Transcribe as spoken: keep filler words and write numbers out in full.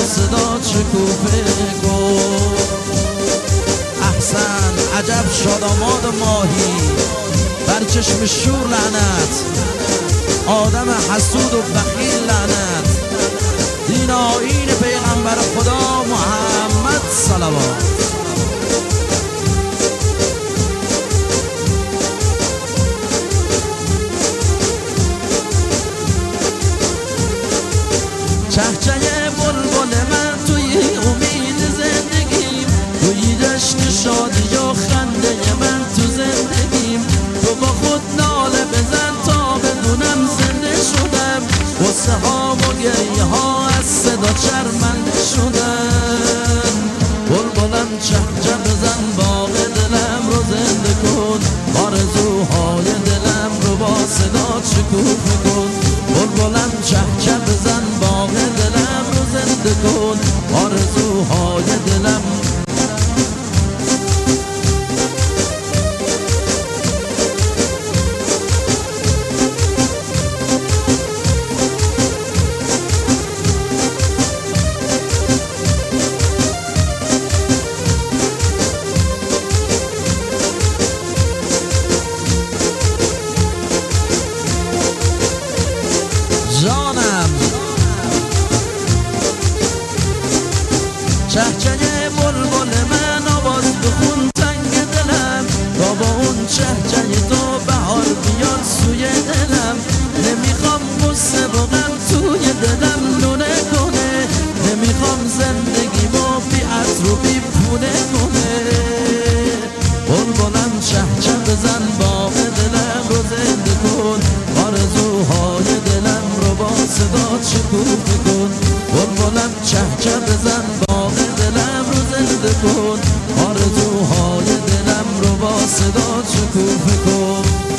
صدا شکوفه کن. احسن عجب شاداماد ماهی بر چشم شور لعنت، آدم حسود و بخیل لعنت، دین آیین پیغمبر خدا محمد صلوات. چهچه بلبل من توی امید زندگیم، توی جشن شادی و خنده من تو زندگیم. تو با خود ناله بزن تا بدونم زنده شدم، غصه ها و گریه ها از صدا شرمنده شدم. بلبلم چهچه بزن باغ دلم رو زنده کن، آرزوهای دلم رو با صدا شکوفه کن. بلبلم چهچه بزن باغ دلم رو زنده کن، آرزوهای دلم. جانم چهچه بلبل من آواز بخون تنگ دلم، تا با اون چهچه تو بهار بیاد سوی دلم. نمیخوام غصه و غم توی دلم لونه کنه، نمیخوام زندگی با بی عطر و بی پونه کنه. بلبلم چهچه بزن باغ دلم رو زنده کن، آرزوهای دلم رو با صدا شکوفه کن. بلبلم چهچه بزن باغ دلم رو زنده کن، آرزوهای دلم رو با صدا شکوفه کن.